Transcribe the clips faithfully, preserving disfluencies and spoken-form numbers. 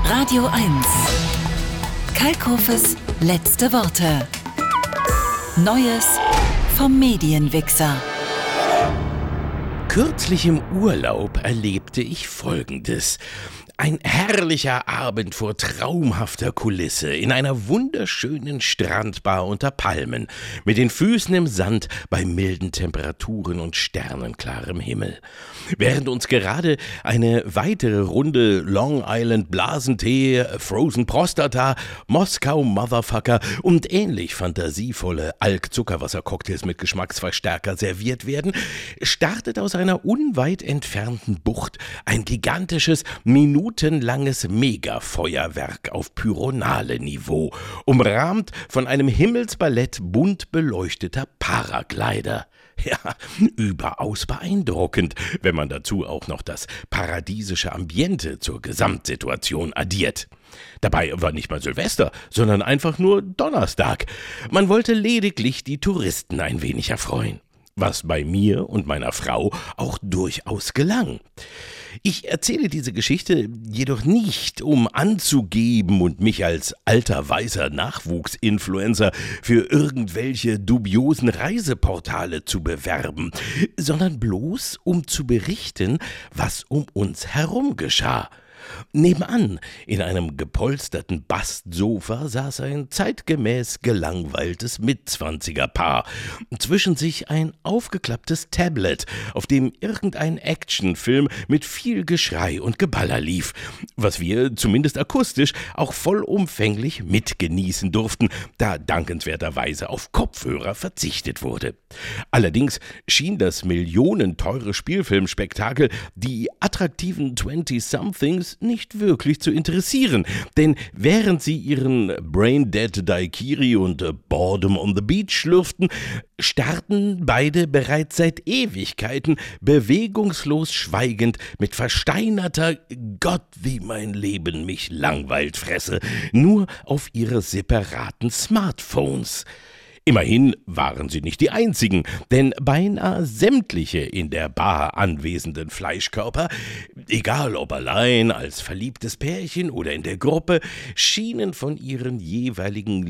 Radio eins. Kalkofes letzte Worte. Neues vom Medienwichser. Kürzlich im Urlaub erlebte ich Folgendes. Ein herrlicher Abend vor traumhafter Kulisse in einer wunderschönen Strandbar unter Palmen, mit den Füßen im Sand bei milden Temperaturen und sternenklarem Himmel. Während uns gerade eine weitere Runde Long Island Blasentee, Frozen Prostata, Moskau Motherfucker und ähnlich fantasievolle Alk-Zuckerwasser-Cocktails mit Geschmacksverstärker serviert werden, startet aus einer unweit entfernten Bucht ein gigantisches, minutenlanges Megafeuerwerk auf Pyronale-Niveau, umrahmt von einem Himmelsballett bunt beleuchteter Paraglider. Ja, überaus beeindruckend, wenn man dazu auch noch das paradiesische Ambiente zur Gesamtsituation addiert. Dabei war nicht mal Silvester, sondern einfach nur Donnerstag. Man wollte lediglich die Touristen ein wenig erfreuen, was bei mir und meiner Frau auch durchaus gelang. Ich erzähle diese Geschichte jedoch nicht, um anzugeben und mich als alter weißer Nachwuchsinfluencer für irgendwelche dubiosen Reiseportale zu bewerben, sondern bloß um zu berichten, was um uns herum geschah. Nebenan, in einem gepolsterten Bastsofa, saß ein zeitgemäß gelangweiltes Mitzwanzigerpaar. Zwischen sich ein aufgeklapptes Tablet, auf dem irgendein Actionfilm mit viel Geschrei und Geballer lief, was wir zumindest akustisch auch vollumfänglich mitgenießen durften, da dankenswerterweise auf Kopfhörer verzichtet wurde. Allerdings schien das millionenteure Spielfilmspektakel die attraktiven Twenty-Somethings nicht wirklich zu interessieren, denn während sie ihren Brain-Dead Daiquiri und äh, Boredom on the Beach schlürften, starrten beide bereits seit Ewigkeiten bewegungslos schweigend mit versteinerter Gott, wie mein Leben mich langweilt fresse, nur auf ihre separaten Smartphones. Immerhin waren sie nicht die einzigen, denn beinahe sämtliche in der Bar anwesenden Fleischkörper, egal ob allein, als verliebtes Pärchen oder in der Gruppe, schienen von ihren jeweiligen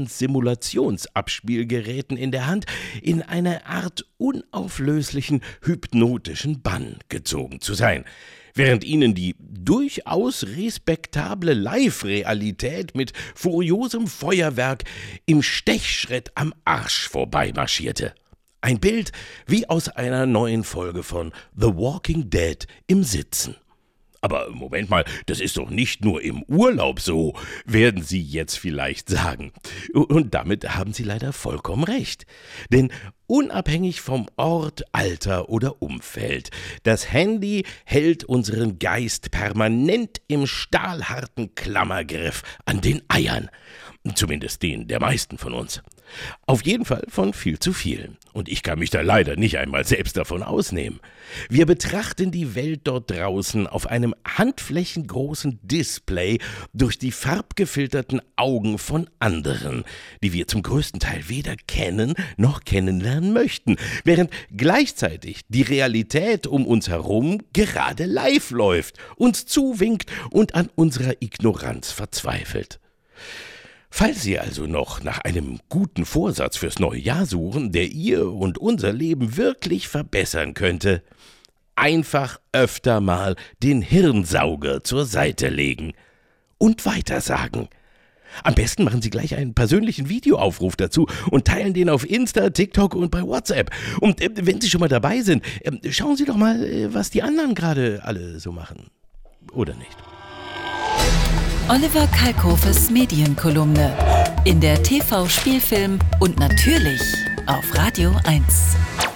Lebenssimulationsabspielgeräten in der Hand in eine Art unauflöslichen hypnotischen Bann gezogen zu sein, während ihnen die durchaus respektable Live-Realität mit furiosem Feuerwerk im Stechschritt am Arsch vorbeimarschierte. Ein Bild wie aus einer neuen Folge von The Walking Dead im Sitzen. Aber Moment mal, das ist doch nicht nur im Urlaub so, werden Sie jetzt vielleicht sagen. Und damit haben Sie leider vollkommen recht. Denn unabhängig vom Ort, Alter oder Umfeld, das Handy hält unseren Geist permanent im stahlharten Klammergriff an den Eiern. Zumindest den der meisten von uns. Auf jeden Fall von viel zu vielen. Und ich kann mich da leider nicht einmal selbst davon ausnehmen. Wir betrachten die Welt dort draußen auf einem handflächengroßen Display durch die farbgefilterten Augen von anderen, die wir zum größten Teil weder kennen noch kennenlernen möchten, während gleichzeitig die Realität um uns herum gerade live läuft, uns zuwinkt und an unserer Ignoranz verzweifelt. Falls Sie also noch nach einem guten Vorsatz fürs neue Jahr suchen, der Ihr und unser Leben wirklich verbessern könnte, einfach öfter mal den Hirnsauger zur Seite legen und weitersagen. Am besten machen Sie gleich einen persönlichen Videoaufruf dazu und teilen den auf Insta, TikTok und bei WhatsApp. Und äh, wenn Sie schon mal dabei sind, äh, schauen Sie doch mal, äh, was die anderen gerade alle so machen. Oder nicht? Oliver Kalkofes Medienkolumne in der T V-Spielfilm und natürlich auf Radio eins.